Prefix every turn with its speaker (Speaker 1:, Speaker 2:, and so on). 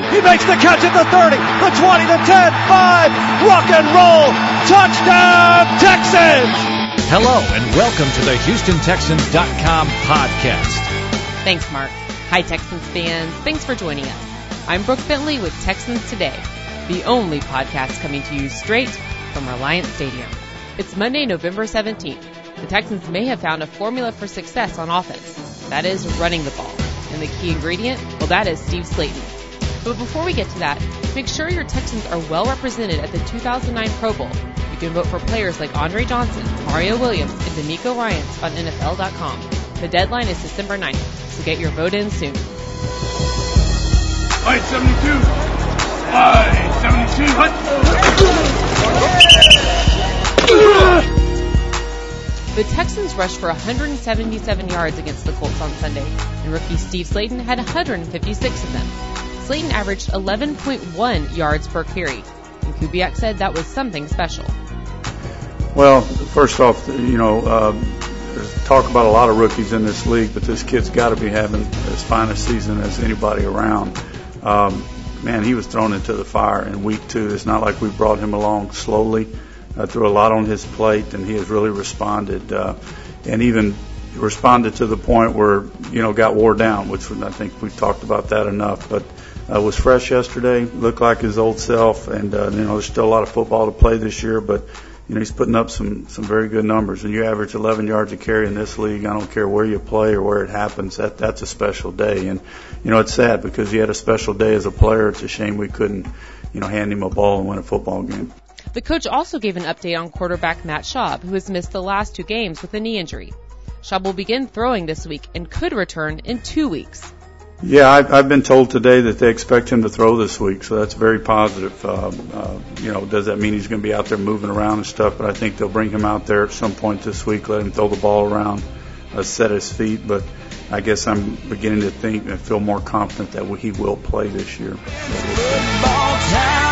Speaker 1: He makes the catch at the 30, the 20, the 10, 5. Rock and roll. Touchdown, Texans.
Speaker 2: Hello, and welcome to the HoustonTexans.com podcast.
Speaker 3: Thanks, Mark. Hi, Texans fans. Thanks for joining us. I'm Brooke Bentley with Texans Today, the only podcast coming to you straight from Reliant Stadium. It's Monday, November 17th. The Texans may have found a formula for success on offense. That is running the ball. And the key ingredient? Well, that is Steve Slaton. But before we get to that, make sure your Texans are well represented at the 2009 Pro Bowl. You can vote for players like Andre Johnson, Mario Williams, and D'Amico Ryans on NFL.com. The deadline is December 9th, so get your vote in soon.
Speaker 4: Fight 72. Fight 72.
Speaker 3: The Texans rushed for 177 yards against the Colts on Sunday, and rookie Steve Slaton had 156 of them. Slaton averaged 11.1 yards per carry, and Kubiak said that was something special.
Speaker 5: Well, first off, there's talk about a lot of rookies in this league, but this kid's got to be having as fine a season as anybody around. Man, he was thrown into the fire in week 2. It's not like we brought him along slowly. Threw a lot on his plate, and he has really responded, and even responded to the point where, got wore down, which I think we've talked about that enough. But was fresh yesterday, looked like his old self, and, there's still a lot of football to play this year, but, he's putting up some very good numbers. And you average 11 yards a carry in this league, I don't care where you play or where it happens, that's a special day. And, it's sad because he had a special day as a player. It's a shame we couldn't, hand him a ball and win a football game.
Speaker 3: The coach also gave an update on quarterback Matt Schaub, who has missed the last 2 games with a knee injury. Schaub will begin throwing this week and could return in 2 weeks.
Speaker 5: Yeah, I've been told today that they expect him to throw this week, so that's very positive. Does that mean he's going to be out there moving around and stuff? But I think they'll bring him out there at some point this week, let him throw the ball around, set his feet. But I guess I'm beginning to think and feel more confident that he will play this year.
Speaker 6: Football time.